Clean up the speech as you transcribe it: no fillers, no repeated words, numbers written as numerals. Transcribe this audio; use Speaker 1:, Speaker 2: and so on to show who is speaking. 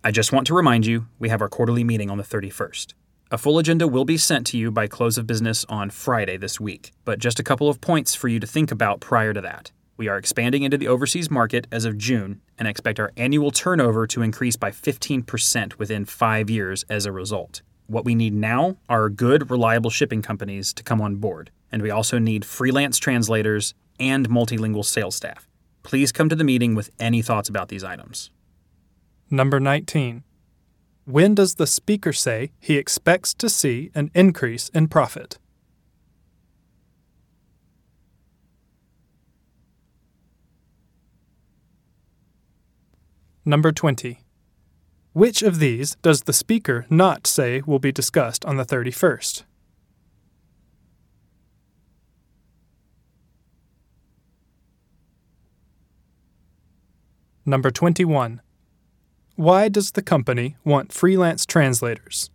Speaker 1: I just want to remind you, we have our quarterly meeting on the 31st. A full agenda will be sent to you by close of business on Friday this week, but just a couple of points for you to think about prior to that. We are expanding into the overseas market as of June and expect our annual turnover to increase by 15% within 5 years as a result. What we need now are good, reliable shipping companies to come on board, and we also need freelance translators and multilingual sales staff. Please come to the meeting with any thoughts about these items.
Speaker 2: Number 19. When does the speaker say he expects to see an increase in profit? Number 20. Which of these does the speaker not say will be discussed on the 31st? Number 21. Why does the company want freelance translators?